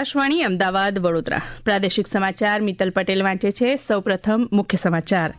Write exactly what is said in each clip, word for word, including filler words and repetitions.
આકાશવાણી અમદાવાદ વડોદરા પ્રાદેશિક સમાચાર મિત્તલ પટેલ વાંચે છે. સૌપ્રથમ મુખ્ય સમાચાર.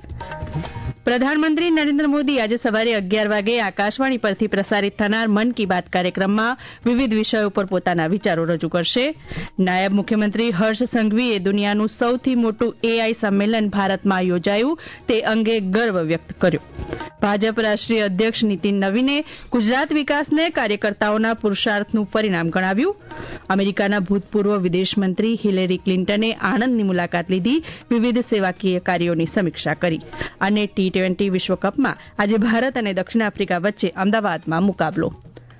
પ્રધાનમંત્રી નરેન્દ્ર મોદી આજે સવારે અગિયાર વાગે આકાશવાણી પરથી પ્રસારિત થનાર મન કી બાત કાર્યક્રમમાં વિવિધ વિષયો પર પોતાના વિચારો રજૂ કરશે. નાયબ મુખ્યમંત્રી હર્ષ સંઘવીએ દુનિયાનું સૌથી મોટું એઆઈ સંમેલન ભારતમાં યોજાયું તે અંગે ગર્વ વ્યક્ત કર્યો. ભાજપ રાષ્ટ્રીય અધ્યક્ષ નીતિન નવીને ગુજરાત વિકાસને કાર્યકર્તાઓના પુરુષાર્થનું પરિણામ ગણાવ્યું. અમેરિકાના ભૂતપૂર્વ વિદેશમંત્રી હિલેરી ક્લિન્ટને આણંદની મુલાકાત લીધી, વિવિધ સેવાકીય કાર્યોની સમીક્ષા કરી. અને ટી ટ્વેન્ટી વિશ્વકપમાં આજે ભારત અને દક્ષિણ આફ્રિકા વચ્ચે અમદાવાદમાં મુકાબલો.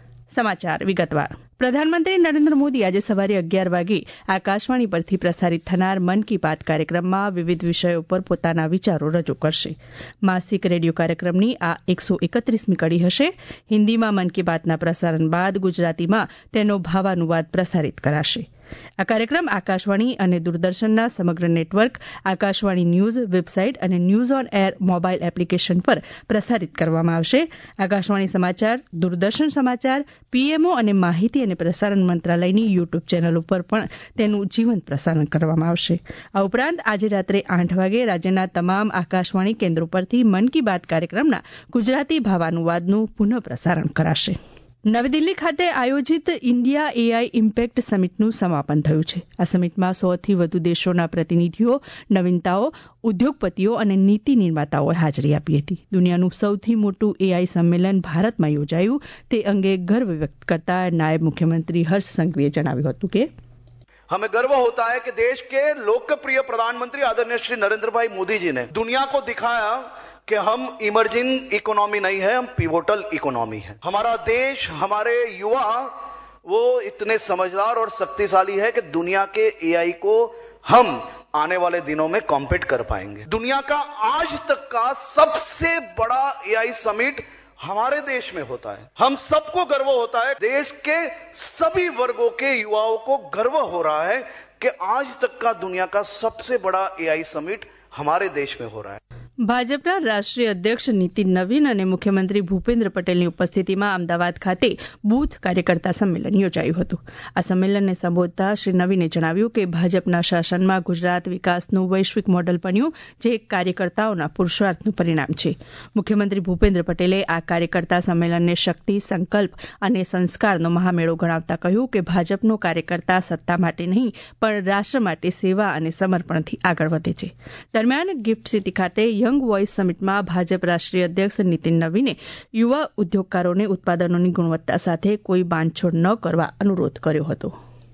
સમાચાર વિગતવાર. પ્રધાનમંત્રી નરેન્દ્ર મોદી આજે સવારે અગિયાર વાગે આકાશવાણી પરથી પ્રસારિત થનાર મન કી બાત કાર્યક્રમમાં વિવિધ વિષયો પર પોતાના વિચારો રજૂ કરશે. માસિક રેડિયો કાર્યક્રમની આ એકસો એકત્રીસમી કડી હશે. હિન્દીમાં મન કી બાતના પ્રસારણ બાદ ગુજરાતીમાં તેનો ભાવાનુવાદ પ્રસારિત કરાશે. આ કાર્યક્રમ આકાશવાણી અને દૂરદર્શનના સમગ્ર નેટવર્ક, આકાશવાણી ન્યૂઝ વેબસાઇટ અને news on air mobile application પર પ્રસારિત કરવામાં આવશે. આકાશવાણી સમાચાર, દૂરદર્શન સમાચાર, પીએમઓ અને માહિતી અને પ્રસારણ મંત્રાલયની યુટ્યુબ ચેનલ ઉપર પણ તેનું જીવંત પ્રસારણ કરવામાં આવશે. આ ઉપરાંત આજે રાત્રે આઠ વાગે રાજ્યના તમામ આકાશવાણી કેન્દ્રો પરથી મન કી બાત કાર્યક્રમના ગુજરાતી ભાવાનુવાદનું પુનઃ પ્રસારણ કરાશે. નવી દિલ્હી ખાતે આયોજિત ઇન્ડિયા એઆઈ ઇમ્પેક્ટ સમિટનું સમાપન થયું છે. આ સમિટમાં સોથી વધુ દેશોના પ્રતિનિધિઓ, નવીનતાઓ, ઉદ્યોગપતિઓ અને નીતિ નિર્માતાઓએ હાજરી આપી હતી. દુનિયાનું સૌથી મોટું એઆઈ સંમેલન ભારતમાં યોજાયું તે અંગે ગર્વ વ્યક્ત કરતા નાયબ મુખ્યમંત્રી હર્ષ સંઘવીએ જણાવ્યું હતું કે हमें गर्व होता है कि देश के लोकप्रिय प्रधानमंत्री आदरणीय श्री नरेंद्र भाई मोदी जी ने दुनिया को दिखाया कि हम इमर्जिंग इकोनॉमी नहीं है, हम पिवोटल इकोनॉमी है. हमारा देश, हमारे युवा वो इतने समझदार और शक्तिशाली है कि दुनिया के एआई को हम आने वाले दिनों में कॉम्पीट कर पाएंगे. दुनिया का आज तक का सबसे बड़ा एआई समिट हमारे देश में होता है. हम सबको गर्व होता है. देश के सभी वर्गों के युवाओं को गर्व हो रहा है कि आज तक का दुनिया का सबसे बड़ा एआई समिट हमारे देश में हो रहा है. ભાજપના રાષ્ટ્રીય અધ્યક્ષ નીતિન નવીન અને મુખ્યમંત્રી ભૂપેન્દ્ર પટેલની ઉપસ્થિતિમાં અમદાવાદ ખાતે બૂથ કાર્યકર્તા સંમેલન યોજાયું હતું. આ સંમેલનને સંબોધતા શ્રી નવીને જણાવ્યું કે ભાજપના શાસનમાં ગુજરાત વિકાસનું વૈશ્વિક મોડલ બન્યું, જે કાર્યકર્તાઓના પુરુષાર્થનું પરિણામ છે. મુખ્યમંત્રી ભૂપેન્દ્ર પટેલે આ કાર્યકર્તા સંમેલનને શક્તિ, સંકલ્પ અને સંસ્કારનો મહામેળો ગણાવતા કહ્યું કે ભાજપનો કાર્યકર્તા સત્તા માટે નહીં પણ રાષ્ટ્ર માટે સેવા અને સમર્પણથી આગળ વધે છે. દરમિયાન ગિફ્ટ સિટી ખાતે યંગ વોઇસ સમિટમાં ભાજપ રાષ્ટ્રીય અધ્યક્ષ નીતિન નવીને યુવા ઉદ્યોગકારોને ઉત્પાદનોની ગુણવત્તા સાથે કોઈ બાંધછોડ ન કરવા અનુરોધ કર્યો હતો.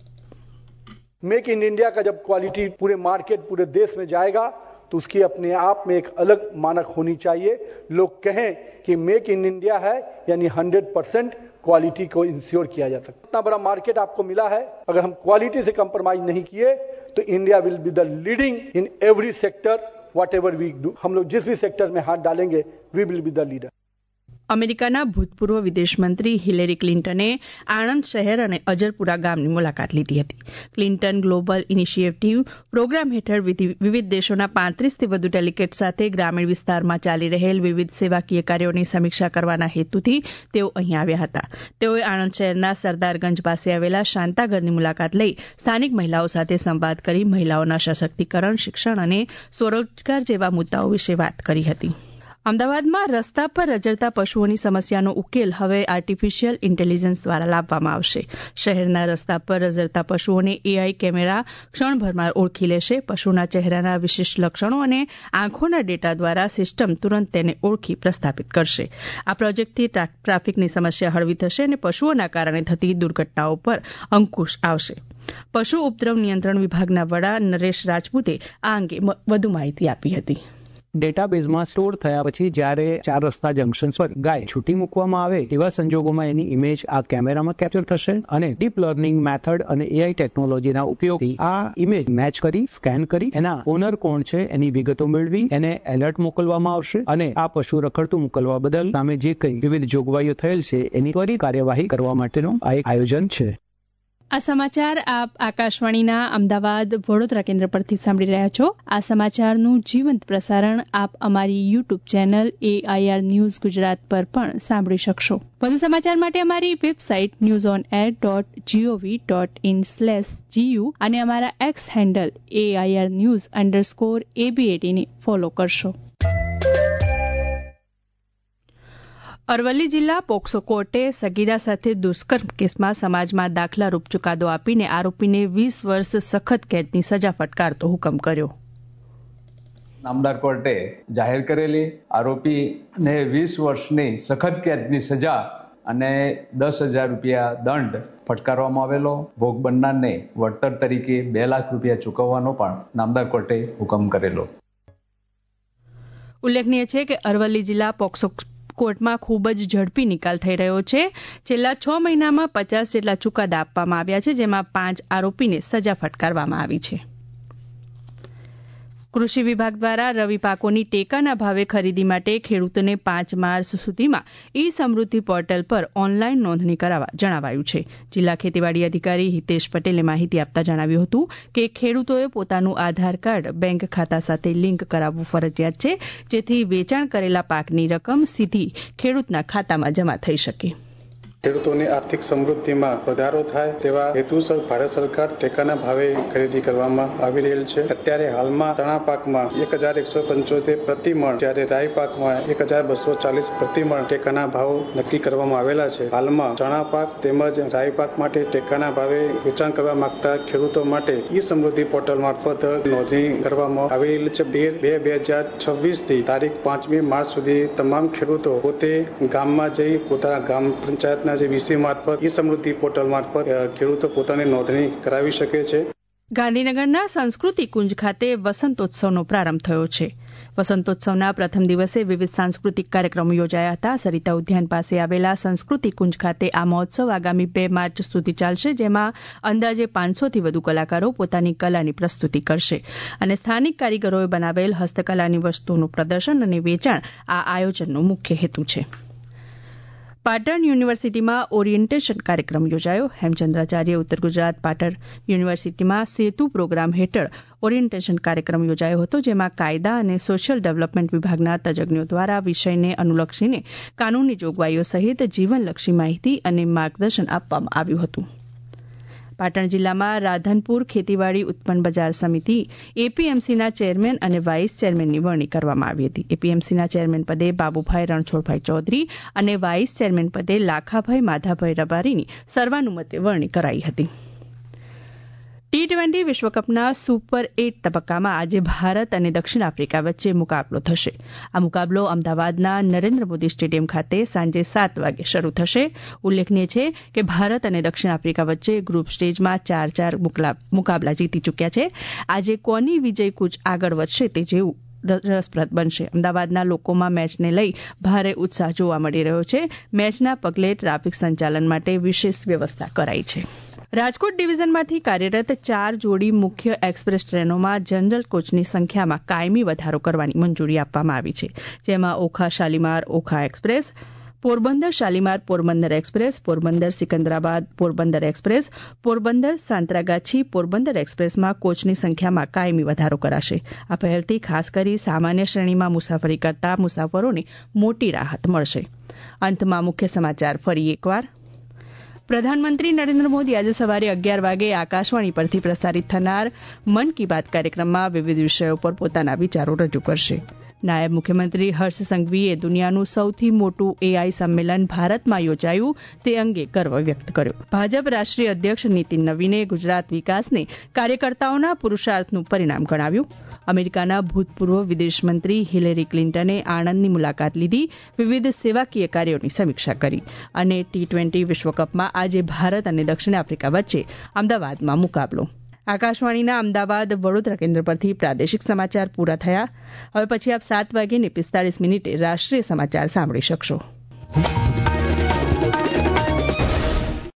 मेक इन इंडिया का जब क्वालिटी पूरे मार्केट पूरे देश में जाएगा तो उसकी अपने आप में एक अलग मानक होनी चाहिए. लोग कहें कि मेक इन इंडिया है यानी हंड्रेड परसेंट क्वालिटी को इंश्योर किया जा सकता. इतना बड़ा मार्केट आपको मिला है, अगर हम क्वालिटी से कंप्रोमाइज नहीं किए तो India will be the leading in every sector. Whatever we do, हम लोग जिस भी सेक्टर में हाथ डालेंगे, we will be the leader. અમેરિકાના ભૂતપૂર્વ વિદેશમંત્રી હિલેરી ક્લિન્ટને આણંદ શહેર અને અજરપુરા ગામની મુલાકાત લીધી હતી. ક્લિન્ટન ગ્લોબલ ઇનિશિયેટિવ પ્રોગ્રામ હેઠળ વિવિધ દેશોના પાંત્રીસથી વધુ ડેલિગેટ સાથે ગ્રામીણ વિસ્તારમાં ચાલી રહેલ વિવિધ સેવાકીય કાર્યોની સમીક્ષા કરવાના હેતુથી તેઓ અહીં આવ્યા હતા. તેઓએ આણંદ શહેરના સરદારગંજ પાસે આવેલા શાંતાગરની મુલાકાત લઈ સ્થાનિક મહિલાઓ સાથે સંવાદ કરી મહિલાઓના સશક્તિકરણ, શિક્ષણ અને સ્વરોજગાર જેવા મુદ્દાઓ વિશે વાત કરી હતી. અમદાવાદમાં રસ્તા પર રઝળતા પશુઓની સમસ્યાનો ઉકેલ હવે આર્ટિફિશિયલ ઇન્ટેલિજન્સ દ્વારા લાવવામાં આવશે. શહેરના રસ્તા પર રઝળતા પશુઓને એઆઈ કેમેરા ક્ષણભરમાં ઓળખી લેશે. પશુના ચહેરાના વિશિષ્ટ લક્ષણો અને આંખોના ડેટા દ્વારા સિસ્ટમ તુરંત તેને ઓળખી પ્રસ્થાપિત કરશે. આ પ્રોજેક્ટથી ટ્રાફિકની સમસ્યા હળવી થશે અને પશુઓના કારણે થતી દુર્ઘટનાઓ પર અંકુશ આવશે. પશુ ઉપદ્રવ નિયંત્રણ વિભાગના વડા નરેશ રાજપૂતે આ અંગે વધુ માહિતી આપી હતી. ડેટાબેઝમાં સ્ટોર થયા પછી જ્યારે ચાર રસ્તા જંકશન પર ગાય છૂટી મૂકવામાં આવે તેવા સંજોગોમાં એની ઇમેજ આ કેમેરામાં કેપ્ચર થશે અને ડીપ લર્નિંગ મેથડ અને એઆઈ ટેકનોલોજીના ઉપયોગથી આ ઇમેજ મેચ કરી, સ્કેન કરી એના ઓનર કોણ છે એની વિગતો મેળવી એને એલર્ટ મોકલવામાં આવશે અને આ પશુ રખડતું મોકલવા બદલ સામે જે કંઈ વિવિધ જોગવાઈઓ થયેલ છે એની ત્વરિત કાર્યવાહી કરવા માટેનું આ એક આયોજન છે. આ સમાચાર આપ આકાશવાણીના અમદાવાદ વડોદરા કેન્દ્ર પરથી સાંભળી રહ્યા છો. આ સમાચારનું જીવંત પ્રસારણ આપ અમારી YouTube channel AIR news Gujarat પર પણ સાંભળી શકશો. વધુ સમાચાર માટે અમારી website news on air dot GOV dot in slash GU અને અમારા X handle AIR news underscore એબીએટીને ફોલો કરશો. અરવલ્લી જિલ્લા પોક્સો કોર્ટે સગીરા સાથે દુષ્કર્મ કેસમાં સમાજમાં દાખલારૂપ ચુકાદો આપીને આરોપીને વીસ વર્ષ સખત કેદની સજા ફટકારતો હુકમ કર્યો. નામદાર કોર્ટે જાહેર કરેલી આરોપીને વીસ વર્ષની સખત કેદની સજા અને દસ હજાર રૂપિયા દંડ ફટકારવામાં આવેલો. ભોગ બનનારને વળતર તરીકે બે લાખ રૂપિયા ચૂકવવાનો પણ નામદાર કોર્ટે હુકમ કરેલો. ઉલ્લેખનીય છે કે અરવલ્લી જિલ્લા પોક્સો કોર્ટમાં ખૂબ જ ઝડપી નિકાલ થઈ રહ્યો છે. છેલ્લા છ મહિનામાં પચાસ જેટલા ચુકાદા આપવામાં આવ્યા છે, જેમાં પાંચ આરોપીને સજા ફટકારવામાં આવી છે. કૃષિ વિભાગ દ્વારા રવિ પાકોની ટેકાના ભાવે ખરીદી માટે ખેડૂતોને પાંચ માર્ચ સુધીમાં ઈ સમૃદ્ધિ પોર્ટલ પર ઓનલાઈન નોંધણી કરાવવા જણાવાયું છે. જિલ્લા ખેતીવાડી અધિકારી હિતેશ પટેલે માહિતી આપતા જણાવ્યું હતું કે ખેડૂતોએ પોતાનું આધાર કાર્ડ બેંક ખાતા સાથે લિંક કરાવવું ફરજિયાત છે, જેથી વેચાણ કરેલા પાકની રકમ સીધી ખેડૂતના ખાતામાં જમા થઈ શકે. ખેડૂતોની આર્થિક સમૃદ્ધિમાં વધારો થાય તેવા હેતુસર ભારત સરકાર ટેકાના ભાવે ખરીદી કરવામાં આવી રહેલ છે. અત્યારે હાલમાં ચણા પાકમાં એક હજાર એકસો પંચોતેર પ્રતિમણ, જ્યારે રાઈ પાકમાં એક હજાર બસો ચાલીસ પ્રતિમણ ટેકાના ભાવ નક્કી કરવામાં આવેલા છે. હાલમાં ચણા પાક તેમજ રાઈ પાક માટે ટેકાના ભાવે વેચાણ કરવા માંગતા ખેડૂતો માટે ઈ સમૃદ્ધિ પોર્ટલ મારફત નોંધણી કરવામાં આવેલ છે. તેર બે બે હજાર છવ્વીસ થી તારીખ પાંચમી માર્ચ સુધી તમામ ખેડૂતો પોતે ગામમાં જઈ પોતાના ગામ પંચાયતના જે વીસી મારફત ઈ સમૃદ્ધિ પોર્ટલ મારફત ખેડૂતો પોતાની નોંધણી કરાવી શકે છે. ગાંધીનગરના સંસ્કૃતિ કુંજ ખાતે વસંતોત્સવનો પ્રારંભ થયો છે. વસંતોત્સવના પ્રથમ દિવસે વિવિધ સાંસ્કૃતિક કાર્યક્રમો યોજાયા હતા. સરિતા ઉદ્યાન પાસે આવેલા સંસ્કૃતિ કુંજ ખાતે આ મહોત્સવ આગામી બે માર્ચ સુધી ચાલશે, જેમાં અંદાજે પાંચસોથી વધુ કલાકારો પોતાની કલાની પ્રસ્તુતિ કરશે અને સ્થાનિક કારીગરોએ બનાવેલ હસ્તકલાની વસ્તુઓનું પ્રદર્શન અને વેચાણ આ આયોજનનો મુખ્ય હેતુ છે. પાટણ યુનિવર્સિટીમાં ઓરિએન્ટેશન કાર્યક્રમ યોજાયો. હેમચંદ્રાચાર્ય ઉત્તર ગુજરાત પાટણ યુનિવર્સિટીમાં સેતુ પ્રોગ્રામ હેઠળ ઓરિએન્ટેશન કાર્યક્રમ યોજાયો હતો, જેમાં કાયદા અને સોશિયલ ડેવલપમેન્ટ વિભાગના તજજ્ઞો દ્વારા વિષયને અનુલક્ષીને કાનૂની જોગવાઈઓ સહિત જીવનલક્ષી માહિતી અને માર્ગદર્શન આપવામાં આવ્યું હતું. પાટણ જિલ્લામાં રાધનપુર ખેતીવાડી ઉત્પન્ન બજાર સમિતિ એપીએમસીના ચેરમેન અને વાઇસ ચેરમેનની વરણી કરવામાં આવી હતી. એપીએમસીના ચેરમેન પદે બાબુભાઈ રણછોડભાઈ ચૌધરી અને વાઇસ ચેરમેન પદે લાખાભાઈ માધાભાઈ રબારીની સર્વાનુમતે વરણી કરાઈ હતી. ટી ટ્વેન્ટી વિશ્વકપના સુપર એટ તબક્કામાં આજે ભારત અને દક્ષિણ આફ્રિકા વચ્ચે મુકાબલો થશે. આ મુકાબલો અમદાવાદના નરેન્દ્ર મોદી સ્ટેડિયમ ખાતે સાંજે સાત વાગે શરૂ થશે. ઉલ્લેખનીય છે કે ભારત અને દક્ષિણ આફ્રિકા વચ્ચે ગ્રુપ સ્ટેજમાં ચાર ચાર મુકાબલા જીતી ચૂક્યા છે. આજે કોની વિજય કૂચ આગળ વધશે તે જેવું રસપ્રદ બનશે. અમદાવાદના લોકોમાં મેચને લઈ ભારે ઉત્સાહ જોવા મળી રહ્યો છે. મેચના પગલે ટ્રાફિક સંચાલન માટે વિશેષ વ્યવસ્થા કરાઈ છે. રાજકોટ ડિવિઝનમાંથી કાર્યરત ચાર જોડી મુખ્ય એક્સપ્રેસ ટ્રેનોમાં જનરલ કોચની સંખ્યામાં કાયમી વધારો કરવાની મંજૂરી આપવામાં આવી છે, જેમાં Okha Shalimar Okha express, Porbandar Shalimar Porbandar express, Porbandar Secunderabad Porbandar express, Porbandar Santragachi Porbandar એક્સપ્રેસમાં કોચની સંખ્યામાં કાયમી વધારો કરાશે. આ પહેલથી ખાસ કરી સામાન્ય શ્રેણીમાં મુસાફરી કરતા મુસાફરોને મોટી રાહત મળશે. અંતમાં મુખ્ય સમાચાર ફરી એકવાર. પ્રધાનમંત્રી નરેન્દ્ર મોદી આજે સવારે અગિયાર વાગે આકાશવાણી પરથી પ્રસારિત થનાર મન કી બાત કાર્યક્રમમાં વિવિધ વિષયો પર પોતાના વિચારો રજૂ કરશે. નાયબ મુખ્યમંત્રી હર્ષ સંઘવીએ દુનિયાનું સૌથી મોટું એઆઈ સંમેલન ભારતમાં યોજાયું તે અંગે ગર્વ વ્યક્ત કર્યો. ભાજપ રાષ્ટ્રીય અધ્યક્ષ નીતિન નવીને ગુજરાત વિકાસને કાર્યકર્તાઓના પુરુષાર્થનું પરિણામ ગણાવ્યું. અમેરિકાના ભૂતપૂર્વ વિદેશમંત્રી હિલેરી ક્લિન્ટને આણંદની મુલાકાત લીધી, વિવિધ સેવાકીય કાર્યોની સમીક્ષા કરી અને ટી ટ્વેન્ટી વિશ્વકપમાં આજે ભારત અને દક્ષિણ આફ્રિકા વચ્ચે અમદાવાદમાં મુકાબલો. આકાશવાણીના અમદાવાદ વડોદરા કેન્દ્ર પરથી પ્રાદેશિક સમાચાર પૂરા થયા. હવે પછી આપ સાત વાગ્યે ને પિસ્તાળીસ મિનિટે રાષ્ટ્રીય સમાચાર સાંભળી શકશો.